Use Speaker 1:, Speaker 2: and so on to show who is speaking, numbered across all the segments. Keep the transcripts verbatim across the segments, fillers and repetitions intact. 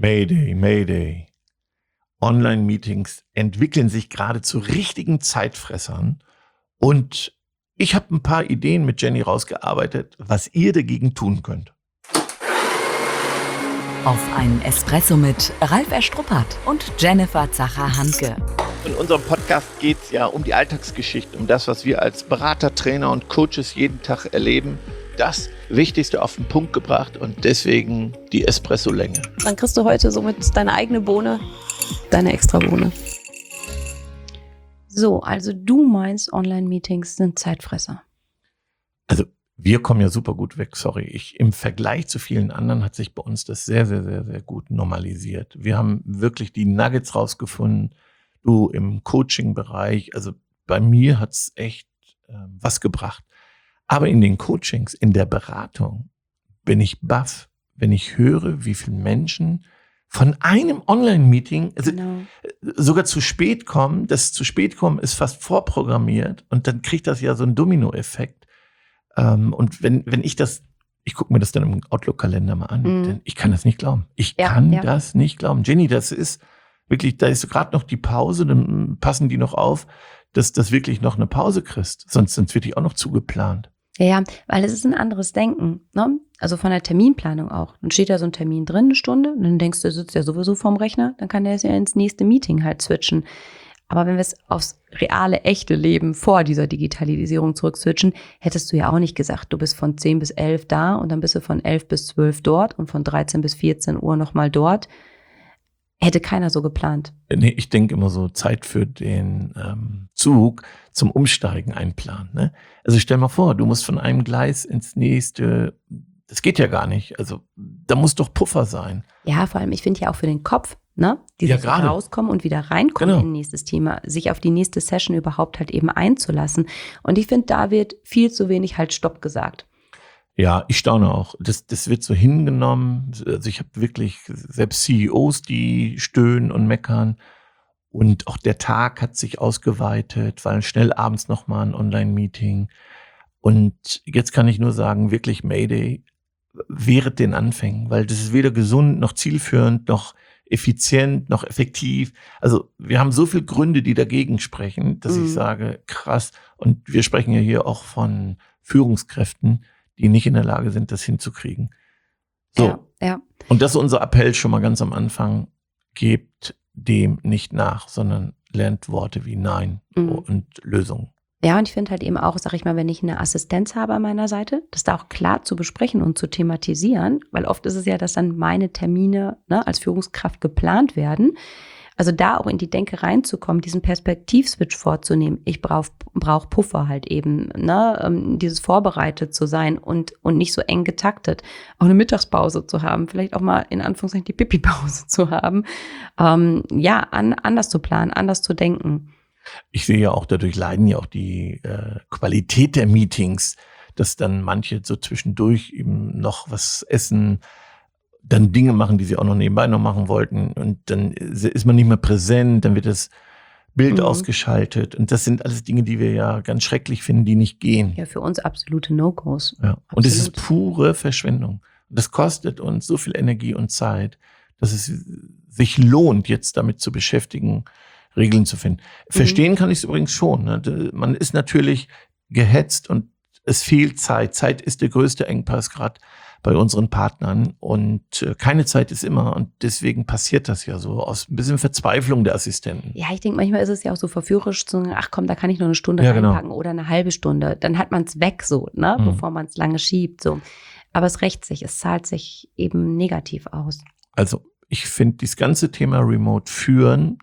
Speaker 1: Mayday, Mayday. Online-Meetings entwickeln sich gerade zu richtigen Zeitfressern und ich habe ein paar Ideen mit Jenny rausgearbeitet, was ihr dagegen tun könnt.
Speaker 2: Auf einen Espresso mit Ralf Erstruppert und Jennifer Zacher-Hanke.
Speaker 3: In unserem Podcast geht es ja um die Alltagsgeschichte, um das, was wir als Berater, Trainer und Coaches jeden Tag erleben. Das Wichtigste auf den Punkt gebracht und deswegen die Espresso-Länge.
Speaker 4: Dann kriegst du heute somit deine eigene Bohne, deine Extra-Bohne. So, also du meinst, Online-Meetings sind Zeitfresser.
Speaker 1: Also wir kommen ja super gut weg, sorry. Ich, im Vergleich zu vielen anderen hat sich bei uns das sehr, sehr, sehr, sehr gut normalisiert. Wir haben wirklich die Nuggets rausgefunden. Du im Coaching-Bereich, also bei mir hat es echt äh, was gebracht. Aber in den Coachings, in der Beratung bin ich baff, wenn ich höre, wie viele Menschen von einem Online-Meeting also genau. sogar zu spät kommen. Das zu spät kommen ist fast vorprogrammiert und dann kriegt das ja so einen Domino-Effekt. Ähm, und wenn, wenn ich das, ich gucke mir das dann im Outlook-Kalender mal an, mhm. denn ich kann das nicht glauben. Ich ja, kann ja. das nicht glauben. Jenny, das ist wirklich, da ist gerade noch die Pause, dann passen die noch auf, dass das wirklich noch eine Pause kriegst. Sonst, sonst wird die auch noch zugeplant.
Speaker 4: Ja, ja, weil es ist ein anderes Denken, ne? Also von der Terminplanung auch. Dann steht da so ein Termin drin, eine Stunde, und dann denkst du, du sitzt ja sowieso vorm Rechner, dann kann der es ja ins nächste Meeting halt switchen. Aber wenn wir es aufs reale, echte Leben vor dieser Digitalisierung zurückswitchen, hättest du ja auch nicht gesagt, du bist von zehn bis elf da und dann bist du von elf bis zwölf dort und von dreizehn bis vierzehn Uhr nochmal dort. Hätte keiner so geplant.
Speaker 1: Nee, ich denke immer so, Zeit für den ähm, Zug zum Umsteigen einplanen. Ne? Also stell mal vor, du musst von einem Gleis ins nächste, das geht ja gar nicht. Also da muss doch Puffer sein.
Speaker 4: Ja, vor allem, ich finde ja auch für den Kopf, ne, dieses
Speaker 1: ja,
Speaker 4: rauskommen und wieder reinkommen
Speaker 1: genau.
Speaker 4: in nächstes Thema, sich auf die nächste Session überhaupt halt eben einzulassen. Und ich finde, da wird viel zu wenig halt Stopp gesagt.
Speaker 1: Ja, ich staune auch. Das, das wird so hingenommen. Also ich habe wirklich selbst C E Os, die stöhnen und meckern. Und auch der Tag hat sich ausgeweitet, weil schnell abends nochmal ein Online-Meeting. Und jetzt kann ich nur sagen, wirklich Mayday, wehret den Anfängen, weil das ist weder gesund, noch zielführend, noch effizient, noch effektiv. Also wir haben so viele Gründe, die dagegen sprechen, dass mhm. ich sage, krass. Und wir sprechen ja hier auch von Führungskräften, die nicht in der Lage sind, das hinzukriegen. So.
Speaker 4: Ja, ja.
Speaker 1: Und das ist unser Appell schon mal ganz am Anfang. Gebt dem nicht nach, sondern lernt Worte wie Nein mhm. und Lösungen.
Speaker 4: Ja, und ich finde halt eben auch, sag ich mal, wenn ich eine Assistenz habe an meiner Seite, das da auch klar zu besprechen und zu thematisieren, weil oft ist es ja, dass dann meine Termine, ne, als Führungskraft geplant werden. Also da auch in die Denke reinzukommen, diesen Perspektivswitch vorzunehmen. Ich brauche brauch Puffer halt eben, ne, dieses vorbereitet zu sein und, und nicht so eng getaktet. Auch eine Mittagspause zu haben, vielleicht auch mal in Anführungszeichen die Pipi-Pause zu haben. Ähm, ja, an, anders zu planen, anders zu denken.
Speaker 1: Ich sehe ja auch, dadurch leiden ja auch die äh, Qualität der Meetings, dass dann manche so zwischendurch eben noch was essen, dann Dinge machen, die sie auch noch nebenbei noch machen wollten. Und dann ist man nicht mehr präsent, dann wird das Bild mhm. ausgeschaltet. Und das sind alles Dinge, die wir ja ganz schrecklich finden, die nicht gehen.
Speaker 4: Ja, für uns absolute No-Gos.
Speaker 1: Ja. Und es ist pure Verschwendung. Und das kostet uns so viel Energie und Zeit, dass es sich lohnt, jetzt damit zu beschäftigen, Regeln zu finden. Verstehen mhm. kann ich es übrigens schon. Ne? Man ist natürlich gehetzt und es fehlt Zeit. Zeit ist der größte Engpass gerade bei unseren Partnern und äh, keine Zeit ist immer und deswegen passiert das ja so aus ein bisschen Verzweiflung der Assistenten.
Speaker 4: Ja, ich denke, manchmal ist es ja auch so verführerisch zu sagen, ach komm, da kann ich noch eine Stunde
Speaker 1: ja,
Speaker 4: reinpacken
Speaker 1: genau.
Speaker 4: oder eine halbe Stunde. Dann hat man es weg so, ne, mhm. bevor man es lange schiebt. So. Aber es rächt sich, es zahlt sich eben negativ aus.
Speaker 1: Also ich finde, dieses ganze Thema Remote führen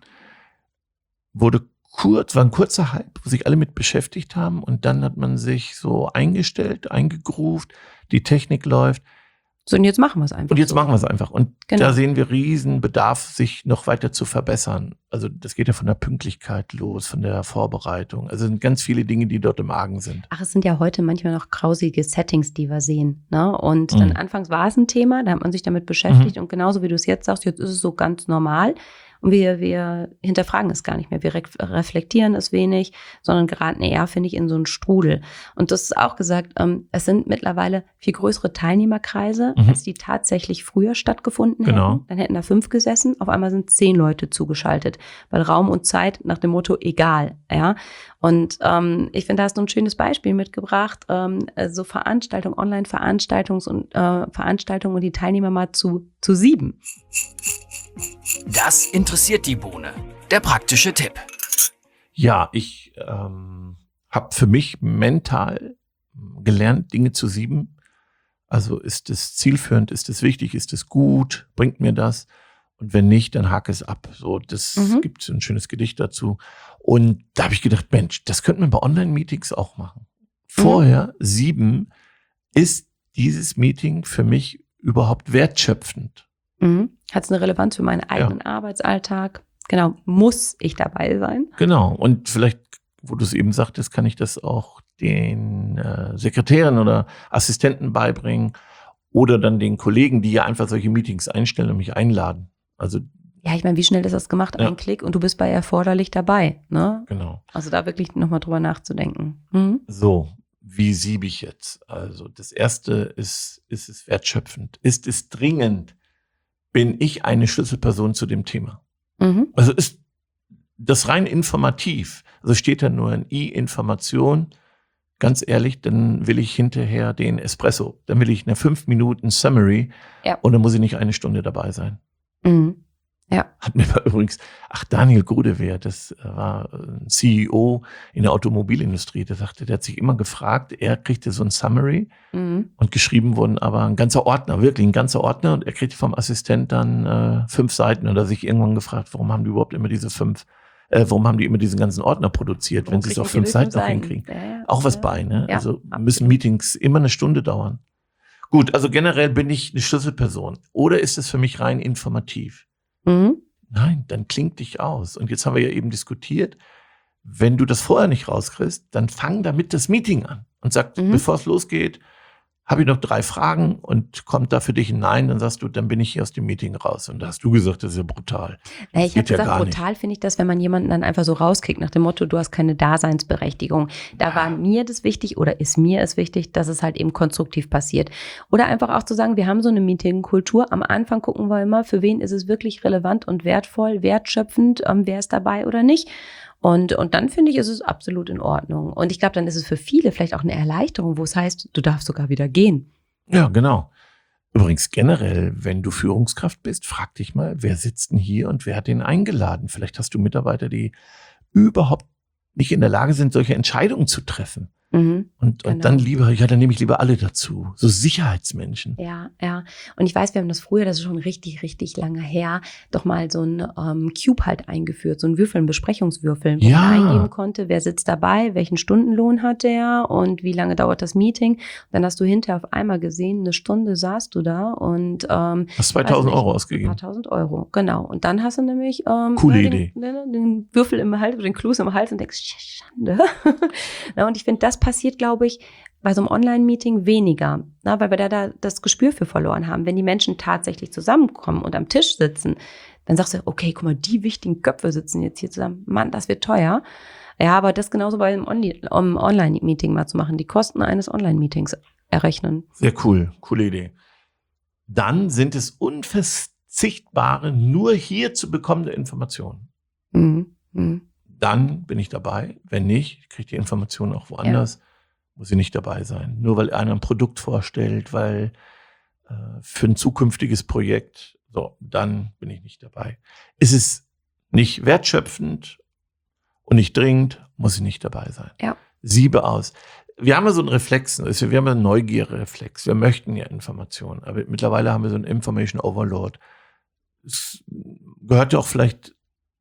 Speaker 1: wurde kurz, war ein kurzer Hype, wo sich alle mit beschäftigt haben und dann hat man sich so eingestellt, eingegroovt, die Technik läuft.
Speaker 4: So, und jetzt machen wir es einfach.
Speaker 1: Und jetzt
Speaker 4: so.
Speaker 1: machen wir es einfach. Und
Speaker 4: genau.
Speaker 1: da sehen wir riesen Bedarf, sich noch weiter zu verbessern. Also das geht ja von der Pünktlichkeit los, von der Vorbereitung. Also es sind ganz viele Dinge, die dort im Argen sind.
Speaker 4: Ach, es sind ja heute manchmal noch grausige Settings, die wir sehen. Ne? Und mhm. dann anfangs war es ein Thema, da hat man sich damit beschäftigt. Mhm. Und genauso wie du es jetzt sagst, jetzt ist es so ganz normal. Und wir, wir hinterfragen es gar nicht mehr. Wir re- reflektieren es wenig, sondern geraten eher, finde ich, in so einen Strudel. Und das ist auch gesagt, ähm, es sind mittlerweile viel größere Teilnehmerkreise,
Speaker 1: Mhm.
Speaker 4: als die tatsächlich früher stattgefunden
Speaker 1: Genau.
Speaker 4: hätten. Dann hätten da fünf gesessen, auf einmal sind zehn Leute zugeschaltet, weil Raum und Zeit nach dem Motto egal, ja. Und ähm, ich finde, da hast du ein schönes Beispiel mitgebracht, ähm, so Veranstaltungen, Online-Veranstaltungs- und äh, Veranstaltungen und die Teilnehmer mal zu, zu sieben.
Speaker 5: Das interessiert die Bohne. Der praktische Tipp.
Speaker 1: Ja, ich ähm, habe für mich mental gelernt, Dinge zu sieben. Also ist es zielführend, ist es wichtig, ist es gut, bringt mir das? Und wenn nicht, dann hake es ab. So, das
Speaker 4: Mhm.
Speaker 1: gibt ein schönes Gedicht dazu. Und da habe ich gedacht, Mensch, das könnte man bei Online-Meetings auch machen. Vorher, sieben, ist dieses Meeting für mich überhaupt wertschöpfend?
Speaker 4: Mhm. Hat es eine Relevanz für meinen eigenen Arbeitsalltag? Genau, muss ich dabei sein?
Speaker 1: Genau. Und vielleicht, wo du es eben sagtest, kann ich das auch den äh, Sekretären oder Assistenten beibringen oder dann den Kollegen, die ja einfach solche Meetings einstellen und mich einladen. Also,
Speaker 4: Ja, ich meine, wie schnell ist das gemacht?
Speaker 1: Ja.
Speaker 4: Ein Klick und du bist bei erforderlich dabei, ne?
Speaker 1: genau.
Speaker 4: Also da wirklich nochmal drüber nachzudenken. Mhm.
Speaker 1: So, wie siebe ich jetzt? Also das Erste ist, ist es wertschöpfend? Ist es dringend? Bin ich eine Schlüsselperson zu dem Thema?
Speaker 4: Mhm.
Speaker 1: Also ist das rein informativ? Also steht da nur ein I, Information. Ganz ehrlich, dann will ich hinterher den Espresso. Dann will ich eine fünf Minuten Summary
Speaker 4: Ja.
Speaker 1: und dann muss ich nicht eine Stunde dabei sein.
Speaker 4: Mhm. Ja.
Speaker 1: Hat mir mal übrigens, ach, Daniel Grudewehr, das war ein C E O in der Automobilindustrie, der sagte, der hat sich immer gefragt, er kriegte so ein Summary
Speaker 4: Mhm.
Speaker 1: und geschrieben wurden aber ein ganzer Ordner, wirklich ein ganzer Ordner und er kriegte vom Assistent dann äh, fünf Seiten und er hat sich irgendwann gefragt, warum haben die überhaupt immer diese fünf, äh, warum haben die immer diesen ganzen Ordner produziert,
Speaker 4: Warum
Speaker 1: wenn sie es
Speaker 4: kriegen
Speaker 1: auf
Speaker 4: die
Speaker 1: fünf
Speaker 4: nur
Speaker 1: Seiten
Speaker 4: fünf
Speaker 1: noch
Speaker 4: Seiten?
Speaker 1: hinkriegen.
Speaker 4: Ja, ja.
Speaker 1: Auch was
Speaker 4: Ja.
Speaker 1: bei, ne?
Speaker 4: Ja,
Speaker 1: Also
Speaker 4: absolut.
Speaker 1: müssen Meetings immer eine Stunde dauern. Gut, also generell bin ich eine Schlüsselperson. Oder ist es für mich rein informativ?
Speaker 4: Mhm.
Speaker 1: Nein, dann klingt dich aus. Und jetzt haben wir ja eben diskutiert, wenn du das vorher nicht rauskriegst, dann fang damit das Meeting an und sag,
Speaker 4: Mhm.
Speaker 1: bevor es losgeht, habe ich noch drei Fragen und kommt da für dich ein Nein, dann sagst du, dann bin ich hier aus dem Meeting raus. Und da hast du gesagt, das ist ja brutal.
Speaker 4: Ja, ich habe
Speaker 1: Geht ja
Speaker 4: gesagt,
Speaker 1: gar
Speaker 4: brutal finde ich das, wenn man jemanden dann einfach so rauskickt nach dem Motto, du hast keine Daseinsberechtigung. Da war mir das wichtig oder ist mir es wichtig, dass es halt eben konstruktiv passiert. Oder einfach auch zu sagen, wir haben so eine Meetingkultur. Am Anfang gucken wir immer, für wen ist es wirklich relevant und wertvoll, wertschöpfend, ähm, wer ist dabei oder nicht. Und, und dann finde ich, ist es absolut in Ordnung. Und ich glaube, dann ist es für viele vielleicht auch eine Erleichterung, wo es heißt, du darfst sogar wieder gehen.
Speaker 1: Ja, genau. Übrigens generell, wenn du Führungskraft bist, frag dich mal, wer sitzt denn hier und wer hat den eingeladen? Vielleicht hast du Mitarbeiter, die überhaupt nicht in der Lage sind, solche Entscheidungen zu treffen.
Speaker 4: Mhm.
Speaker 1: Und,
Speaker 4: Genau.
Speaker 1: und dann lieber, ja, dann nehme ich lieber alle dazu. So Sicherheitsmenschen.
Speaker 4: Ja, ja. Und ich weiß, wir haben das früher, das ist schon richtig, richtig lange her, doch mal so ein ähm, Cube halt eingeführt, so ein Würfel, ein Besprechungswürfel, wo
Speaker 1: Ja.
Speaker 4: man eingeben konnte, wer sitzt dabei, welchen Stundenlohn hat der und wie lange dauert das Meeting. Und dann hast du hinterher auf einmal gesehen, eine Stunde saßt du da und ähm,
Speaker 1: Hast zweitausend
Speaker 4: weiß nicht,
Speaker 1: Euro
Speaker 4: ein
Speaker 1: ausgegeben.
Speaker 4: paar tausend Euro, genau. Und dann hast du nämlich ähm,
Speaker 1: Coole
Speaker 4: ja, den,
Speaker 1: Idee.
Speaker 4: Den, den Würfel im Hals, den Kloß im Hals und denkst, Schande. Na, und ich finde, das passiert, glaube ich, bei so einem Online-Meeting weniger, na, weil wir da, da das Gespür für verloren haben. Wenn die Menschen tatsächlich zusammenkommen und am Tisch sitzen, dann sagst du, okay, guck mal, die wichtigen Köpfe sitzen jetzt hier zusammen. Mann, das wird teuer. Ja, aber das genauso bei einem Onli- um Online-Meeting mal zu machen, die Kosten eines Online-Meetings errechnen.
Speaker 1: Sehr cool, coole Idee. Dann sind es unverzichtbare, nur hier zu bekommende Informationen.
Speaker 4: Mhm. Mhm.
Speaker 1: Dann bin ich dabei. Wenn nicht, kriege ich die Informationen auch woanders. Muss ich nicht dabei sein. Nur weil einer ein Produkt vorstellt, weil äh, für ein zukünftiges Projekt, so, dann bin ich nicht dabei. Ist es nicht wertschöpfend und nicht dringend, muss ich nicht dabei sein.
Speaker 4: Ja.
Speaker 1: Siebe aus. Wir haben ja so einen Reflex, also wir haben ja einen Neugierreflex. Wir möchten ja Informationen, aber mittlerweile haben wir so einen Information Overload. Es gehört ja auch vielleicht,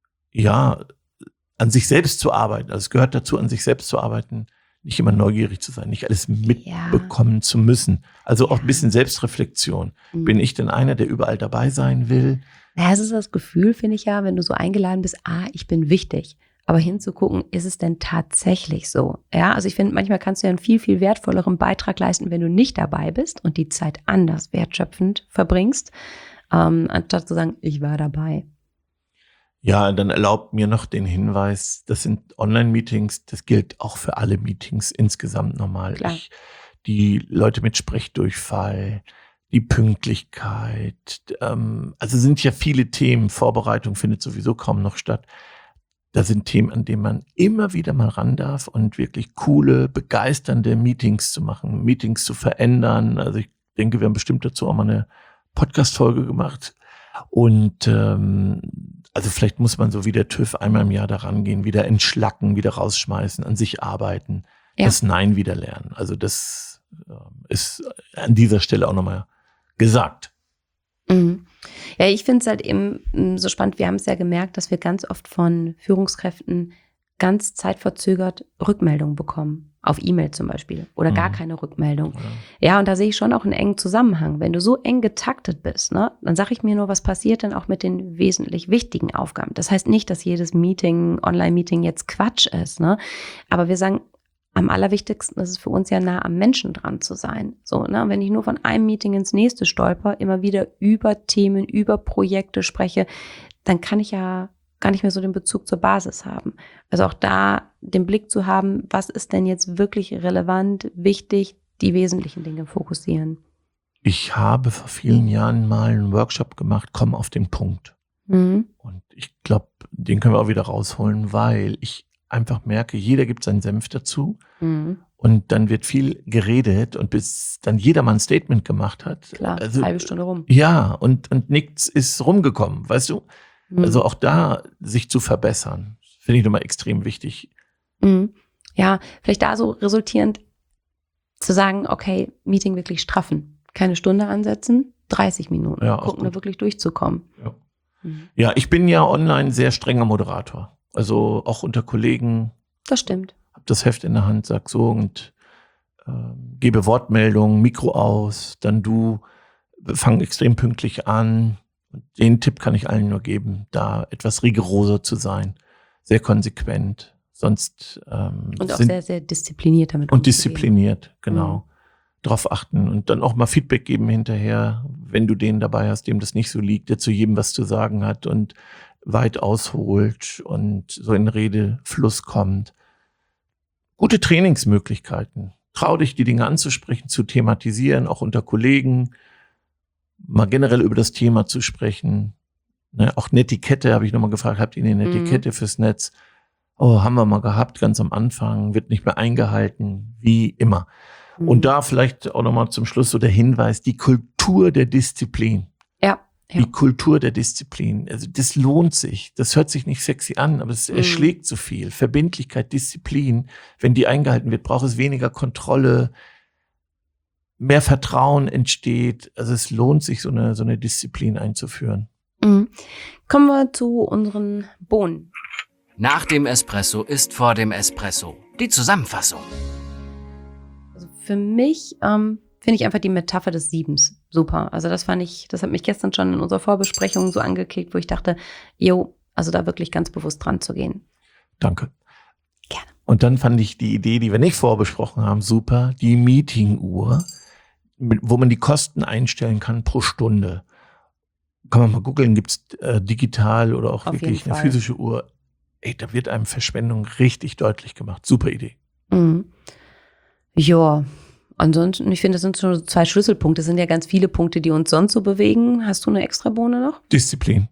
Speaker 1: ja, an sich selbst zu arbeiten. Also es gehört dazu, an sich selbst zu arbeiten, nicht immer neugierig zu sein, nicht alles mitbekommen
Speaker 4: Ja.
Speaker 1: zu müssen. Also auch
Speaker 4: Ja.
Speaker 1: ein bisschen Selbstreflexion.
Speaker 4: Mhm.
Speaker 1: Bin ich denn einer, der überall dabei sein will?
Speaker 4: Ja, es ist das Gefühl, finde ich ja, wenn du so eingeladen bist, ah, ich bin wichtig. Aber hinzugucken, ist es denn tatsächlich so? Ja, also ich finde, manchmal kannst du ja einen viel, viel wertvolleren Beitrag leisten, wenn du nicht dabei bist und die Zeit anders wertschöpfend verbringst, ähm, anstatt zu sagen, ich war dabei.
Speaker 1: Ja, dann erlaubt mir noch den Hinweis, das sind Online-Meetings, das gilt auch für alle Meetings insgesamt normal.
Speaker 4: Klar.
Speaker 1: Ich, die Leute mit Sprechdurchfall, die Pünktlichkeit, ähm, also sind ja viele Themen, Vorbereitung findet sowieso kaum noch statt. Da sind Themen, an denen man immer wieder mal ran darf und wirklich coole, begeisternde Meetings zu machen, Meetings zu verändern. Also ich denke, wir haben bestimmt dazu auch mal eine Podcast-Folge gemacht. Und ähm, also vielleicht muss man so wie der TÜV einmal im Jahr da rangehen, wieder entschlacken, wieder rausschmeißen, an sich arbeiten,
Speaker 4: Ja.
Speaker 1: das Nein wieder lernen. Also das äh, ist an dieser Stelle auch nochmal gesagt.
Speaker 4: Mhm. Ja, ich finde es halt eben mm, so spannend. Wir haben es ja gemerkt, dass wir ganz oft von Führungskräften ganz zeitverzögert Rückmeldungen bekommen. Auf E-Mail zum Beispiel. Oder gar
Speaker 1: Mhm.
Speaker 4: keine Rückmeldung.
Speaker 1: Ja.
Speaker 4: Ja, und da sehe ich schon auch einen engen Zusammenhang. Wenn du so eng getaktet bist, ne, dann sage ich mir nur, was passiert denn auch mit den wesentlich wichtigen Aufgaben. Das heißt nicht, dass jedes Meeting, Online-Meeting jetzt Quatsch ist, ne? Aber wir sagen, am allerwichtigsten ist es für uns ja nah am Menschen dran zu sein. So, ne? Wenn ich nur von einem Meeting ins nächste stolper, immer wieder über Themen, über Projekte spreche, dann kann ich ja gar nicht mehr so den Bezug zur Basis haben. Also auch da den Blick zu haben, was ist denn jetzt wirklich relevant, wichtig, die wesentlichen Dinge fokussieren.
Speaker 1: Ich habe vor vielen Jahren mal einen Workshop gemacht, komm auf den Punkt.
Speaker 4: Mhm.
Speaker 1: Und ich glaube, den können wir auch wieder rausholen, weil ich einfach merke, jeder gibt seinen Senf dazu
Speaker 4: Mhm.
Speaker 1: und dann wird viel geredet und bis dann jeder mal ein Statement gemacht hat.
Speaker 4: Klar,
Speaker 1: also,
Speaker 4: halbe Stunde rum.
Speaker 1: Ja, und, und nichts ist rumgekommen, weißt du?
Speaker 4: Mhm.
Speaker 1: Also auch da sich zu verbessern, finde ich nochmal extrem wichtig.
Speaker 4: Mhm. Ja, vielleicht da so resultierend zu sagen, okay, Meeting wirklich straffen. Keine Stunde ansetzen, dreißig Minuten.
Speaker 1: Ja, auch
Speaker 4: gucken, da
Speaker 1: gut.
Speaker 4: wirklich durchzukommen.
Speaker 1: Ja.
Speaker 4: Mhm.
Speaker 1: Ja, ich bin ja online sehr strenger Moderator. Also auch unter Kollegen,
Speaker 4: Das stimmt.
Speaker 1: hab das Heft in der Hand, sag so und ähm, gebe Wortmeldungen, Mikro aus, dann du, fang extrem pünktlich an. Und den Tipp kann ich allen nur geben, da etwas rigoroser zu sein, sehr konsequent, sonst ähm,
Speaker 4: Und auch
Speaker 1: sind,
Speaker 4: sehr, sehr diszipliniert damit
Speaker 1: und
Speaker 4: umzugehen.
Speaker 1: diszipliniert, genau. Drauf achten und dann auch mal Feedback geben hinterher, wenn du den dabei hast, dem das nicht so liegt, der zu jedem was zu sagen hat und weit ausholt und so in Redefluss kommt. Gute Trainingsmöglichkeiten. Trau dich, die Dinge anzusprechen, zu thematisieren, auch unter Kollegen, mal generell über das Thema zu sprechen. Ne, auch Netiquette habe ich nochmal gefragt, habt ihr eine Netiquette fürs Netz? Oh, haben wir mal gehabt, ganz am Anfang, wird nicht mehr eingehalten, wie immer.
Speaker 4: Mhm.
Speaker 1: Und da vielleicht auch nochmal zum Schluss so der Hinweis, die Kultur der Disziplin.
Speaker 4: Ja, ja.
Speaker 1: Die Kultur der Disziplin. Also das lohnt sich. Das hört sich nicht sexy an, aber es
Speaker 4: Mhm.
Speaker 1: erschlägt so viel. Verbindlichkeit, Disziplin. Wenn die eingehalten wird, braucht es weniger Kontrolle. Mehr Vertrauen entsteht. Also es lohnt sich, so eine, so eine Disziplin einzuführen.
Speaker 4: Mhm. Kommen wir zu unseren Bohnen.
Speaker 5: Nach dem Espresso ist vor dem Espresso. Die Zusammenfassung.
Speaker 4: Also für mich ähm, finde ich einfach die Metapher des Siebens super. Also das fand ich, das hat mich gestern schon in unserer Vorbesprechung so angeklickt, wo ich dachte, jo, also da wirklich ganz bewusst dran zu gehen.
Speaker 1: Danke.
Speaker 4: Gerne.
Speaker 1: Und dann fand ich die Idee, die wir nicht vorbesprochen haben, super. Die Meeting-Uhr, mit- wo man die Kosten einstellen kann pro Stunde. Kann man mal googeln, gibt es äh, digital oder auch
Speaker 4: Auf
Speaker 1: wirklich
Speaker 4: jeden
Speaker 1: eine
Speaker 4: Fall.
Speaker 1: physische Uhr. Ey, da wird einem Verschwendung richtig deutlich gemacht. Super Idee.
Speaker 4: Mhm. Ja, ansonsten, ich finde, das sind schon so zwei Schlüsselpunkte. Das sind ja ganz viele Punkte, die uns sonst so bewegen. Hast du eine Extrabohne noch?
Speaker 1: Disziplin.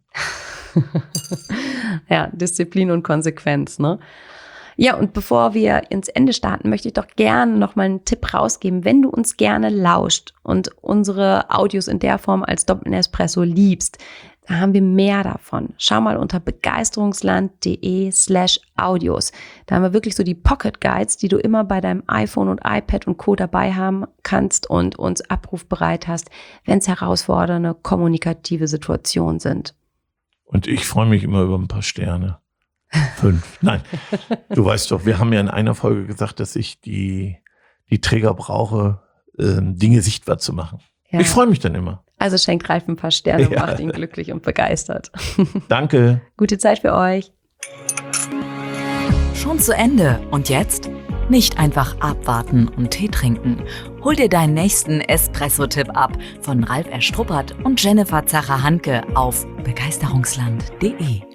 Speaker 4: Ja, Disziplin und Konsequenz, ne? Ja, und bevor wir ins Ende starten, möchte ich doch gerne noch mal einen Tipp rausgeben. Wenn du uns gerne lauscht und unsere Audios in der Form als Doppel-Espresso liebst, da haben wir mehr davon. Schau mal unter begeisterungsland.de slash Audios. Da haben wir wirklich so die Pocket Guides, die du immer bei deinem iPhone und iPad und Co. dabei haben kannst und uns abrufbereit hast, wenn es herausfordernde kommunikative Situationen sind.
Speaker 1: Und ich freue mich immer über ein paar Sterne. Fünf. Nein. Du weißt doch, wir haben ja in einer Folge gesagt, dass ich die, die Träger brauche, ähm, Dinge sichtbar zu machen.
Speaker 4: Ja.
Speaker 1: Ich freue mich dann immer.
Speaker 4: Also schenkt Ralf ein paar Sterne und
Speaker 1: Ja.
Speaker 4: macht ihn glücklich und begeistert.
Speaker 1: Danke.
Speaker 4: Gute Zeit für euch.
Speaker 2: Schon zu Ende. Und jetzt? Nicht einfach abwarten und Tee trinken. Hol dir deinen nächsten Espresso-Tipp ab von Ralf Erstruppert und Jennifer Zacher-Hanke auf begeisterungsland punkt de.